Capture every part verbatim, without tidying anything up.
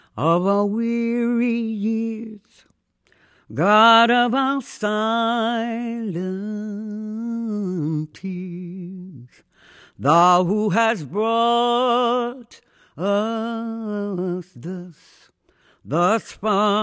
of our weary years, God of our silent tears, Thou who hast brought us thus, thus far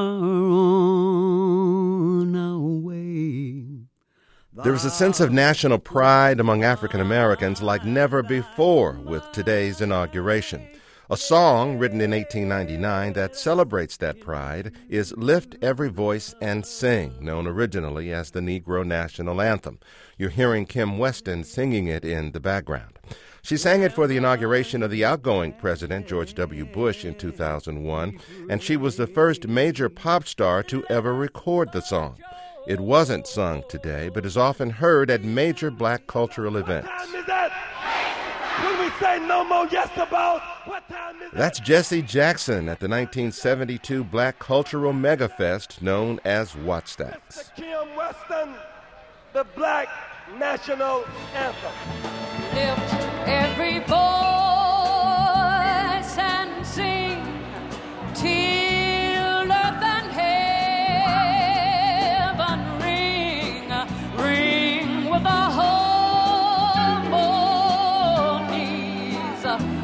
on our way. There is a sense of national pride among African Americans like never before with today's inauguration. A song written in eighteen ninety-nine that celebrates that pride is Lift Every Voice and Sing, known originally as the Negro National Anthem. You're hearing Kim Weston singing it in the background. She sang it for the inauguration of the outgoing President George W. Bush in two thousand one, and she was the first major pop star to ever record the song. It wasn't sung today, but is often heard at major black cultural events. What time is that? When we say no more yes about, what time is that? That's Jesse Jackson at the nineteen seventy-two Black Cultural Megafest known as Wattstax. Kim Weston, the Black National Anthem. Lift every voice and sing till earth and heaven ring, ring with the harmonies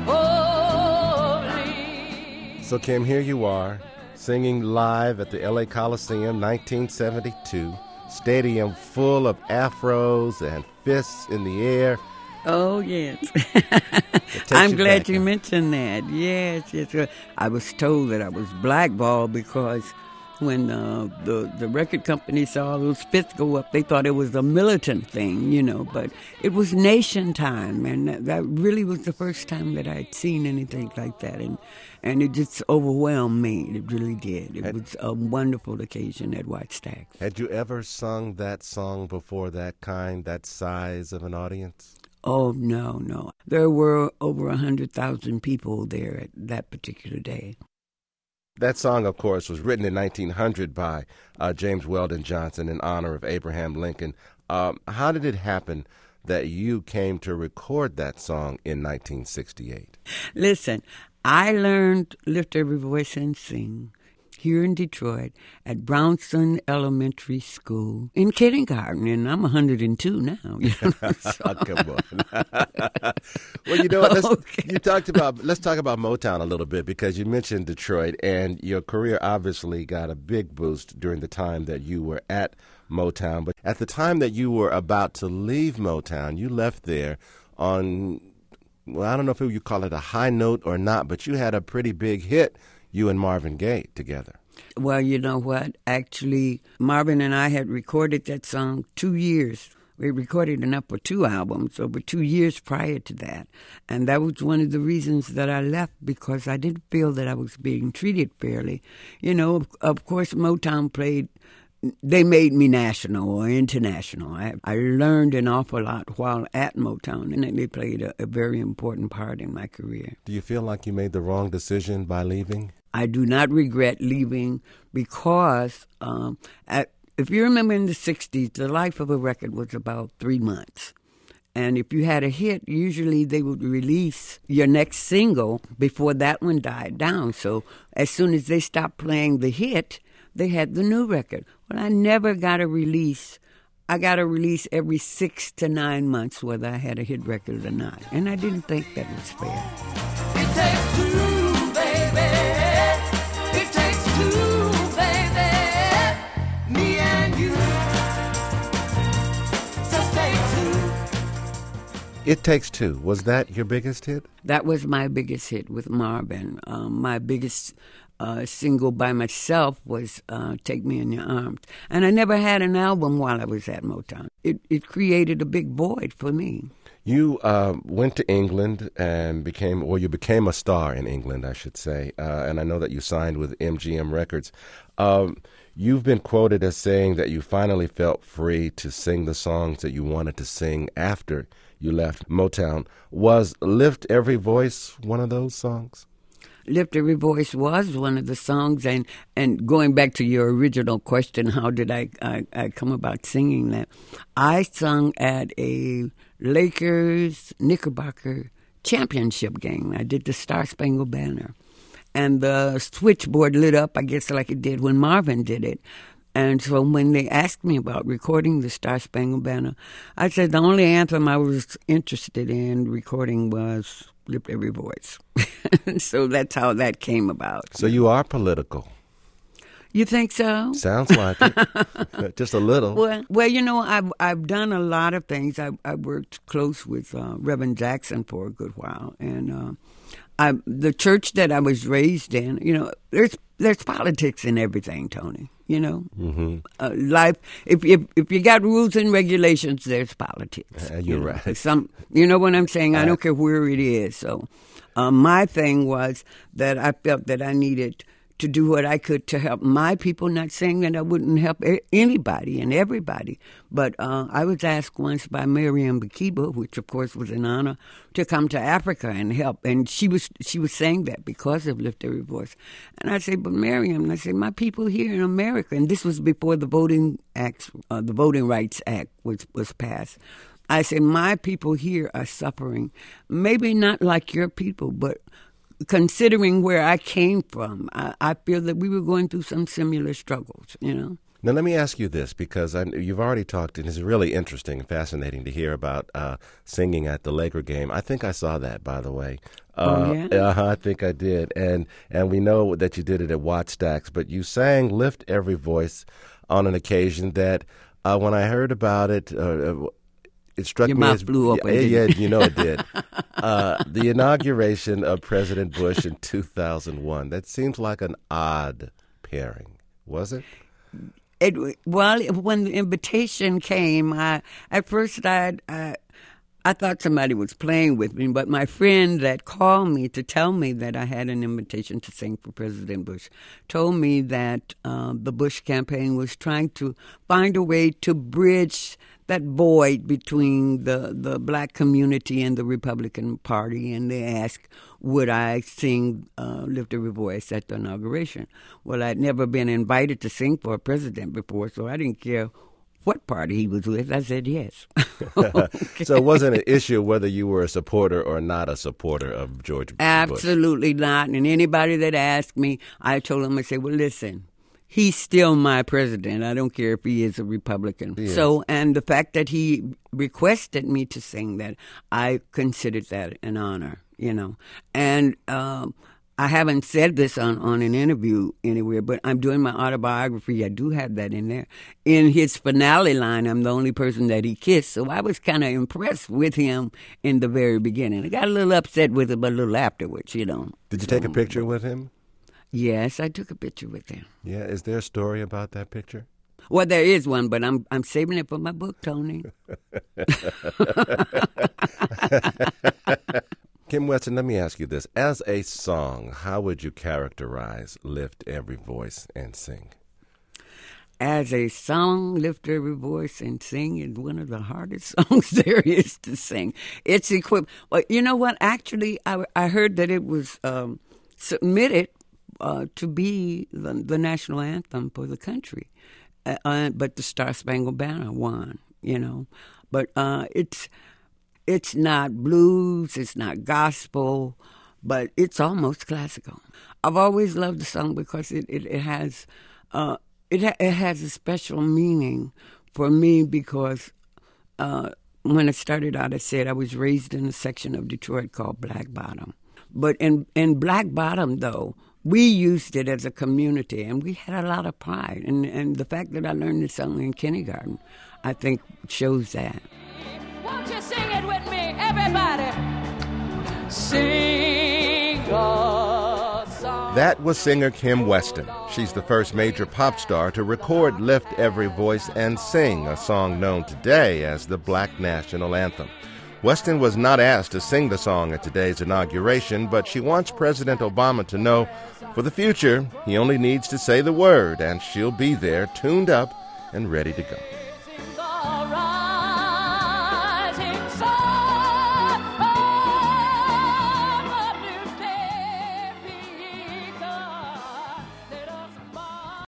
holy. So Kim, here you are, singing live at the L A Coliseum, nineteen seventy-two. Stadium full of afros and fists in the air. Oh, yes. I'm you glad back, you huh? mentioned that. Yes, yes. I was told that I was blackballed because when uh, the, the record company saw those fists go up, they thought it was a militant thing, you know, but it was nation time, and that, that really was the first time that I'd seen anything like that, and, and it just overwhelmed me. It really did. It Had, was a wonderful occasion at Wattstax. Had you ever sung that song before, that kind, that size of an audience? Oh, no, no. There were over one hundred thousand people there at that particular day. That song, of course, was written in nineteen hundred by uh, James Weldon Johnson in honor of Abraham Lincoln. Um, how did it happen that you came to record that song in nineteen sixty-eight? Listen, I learned Lift Every Voice and Sing here in Detroit at Brownson Elementary School in kindergarten, and I'm one hundred two now. You know, so. Come on. Well, you know what? Let's, Okay. you talked about. Let's talk about Motown a little bit because you mentioned Detroit, and your career obviously got a big boost during the time that you were at Motown. But at the time that you were about to leave Motown, you left there on, well, I don't know if you call it a high note or not, but you had a pretty big hit, you and Marvin Gaye together. Well, you know what? Actually, Marvin and I had recorded that song two years. We recorded enough for two albums over two years prior to that. And that was one of the reasons that I left, because I didn't feel that I was being treated fairly. You know, of, of course, Motown played, they made me national or international. I, I learned an awful lot while at Motown, and they played a, a very important part in my career. Do you feel like you made the wrong decision by leaving? I do not regret leaving because um, at, if you remember in the sixties, the life of a record was about three months. And if you had a hit, usually they would release your next single before that one died down. So as soon as they stopped playing the hit, they had the new record. Well, I never got a release. I got a release every six to nine months, whether I had a hit record or not. And I didn't think that was fair. It takes two, baby. It takes two, baby. Me and you. Just take two. It Takes Two. Was that your biggest hit? That was my biggest hit with Marvin. Um, my biggest uh, single by myself was uh, Take Me in Your Arms. And I never had an album while I was at Motown. It, it created a big void for me. You uh, went to England and became, well, you became a star in England, I should say. Uh, and I know that you signed with M G M Records. Um, you've been quoted as saying that you finally felt free to sing the songs that you wanted to sing after you left Motown. Was Lift Every Voice one of those songs? Lift Every Voice was one of the songs. And, and going back to your original question, how did I, I, I come about singing that? I sung at a Lakers Knickerbocker championship game. I did the Star Spangled Banner. and the switchboard lit up, I guess like it did when Marvin did it. And so when they asked me about recording the Star Spangled Banner, I said the only anthem I was interested in recording was Lift Every Voice. So that's how that came about. So you are political. You think so? Sounds like it. Just a little. Well, well, you know, I've I've done a lot of things. I I worked close with uh, Reverend Jackson for a good while, and uh, I the church that I was raised in. You know, there's there's politics in everything, Tony. You know, Mm-hmm. uh, life. If if if you got rules and regulations, there's politics. Uh, you're you know? right. Some, you know what I'm saying. I I- don't care where it is. So, um, my thing was that I felt that I needed to do what I could to help my people. Not saying that I wouldn't help a- anybody and everybody, but uh, I was asked once by Miriam Bakiba, which of course was an honor, to come to Africa and help. And she was she was saying that because of Lift Every Voice. And I said, but Miriam, I said, my people here in America, and this was before the Voting Act, uh, the Voting Rights Act was was passed. I said, my people here are suffering, maybe not like your people, but considering where I came from, I, I feel that we were going through some similar struggles, you know. Now, let me ask you this, because I, you've already talked, and it's really interesting and fascinating to hear about uh, singing at the Laker game. I think I saw that, by the way. Uh, Oh, yeah? uh, I think I did. And and we know that you did it at Wattstacks, but you sang Lift Every Voice on an occasion that uh, when I heard about it, uh, it struck Your me mouth as, blew open, Yeah, didn't yeah, it? you know it did. uh, the inauguration of President Bush in two thousand one. That seems like an odd pairing, was it? It, well, when the invitation came, I at first I, I I thought somebody was playing with me, but my friend that called me to tell me that I had an invitation to sing for President Bush told me that uh, the Bush campaign was trying to find a way to bridge that void between the, the black community and the Republican Party, and they asked, would I sing uh, Lift Every Voice at the inauguration? Well, I'd never been invited to sing for a president before, so I didn't care what party he was with. I said yes. Okay. So it wasn't an issue whether you were a supporter or not a supporter of George Bush. Absolutely not. And anybody that asked me, I told them, I said, well, listen, he's still my president. I don't care if he is a Republican. He is. So, and the fact that he requested me to sing that, I considered that an honor, you know. And um, I haven't said this on, on an interview anywhere, but I'm doing my autobiography. I do have that in there. In his finale line, I'm the only person that he kissed. So I was kind of impressed with him in the very beginning. I got a little upset with him a little afterwards, you know. Did you take a So, picture with him? Yes, I took a picture with him. Yeah. Is there a story about that picture? Well, there is one, but I'm I'm saving it for my book, Tony. Kim Weston, let me ask you this. As a song, how would you characterize Lift Every Voice and Sing? As a song, Lift Every Voice and Sing is one of the hardest songs there is to sing. It's equipped. Well, you know what? Actually, I, I heard that it was um, submitted uh, to be the, the national anthem for the country. Uh, uh, but the Star Spangled Banner won, you know. But uh, it's it's not blues, it's not gospel, but it's almost classical. I've always loved the song because it, it, it has uh, it, ha- it has a special meaning for me because uh, when I started out, I said I was raised in a section of Detroit called Black Bottom. But in, in Black Bottom, though, we used it as a community, and we had a lot of pride. And, and the fact that I learned this song in kindergarten, I think, shows that. Won't you sing it with me, everybody? Sing a song. That was singer Kim Weston. She's the first major pop star to record Lift Every Voice and Sing, a song known today as the Black National Anthem. Weston was not asked to sing the song at today's inauguration, but she wants President Obama to know for the future he only needs to say the word, and she'll be there tuned up and ready to go.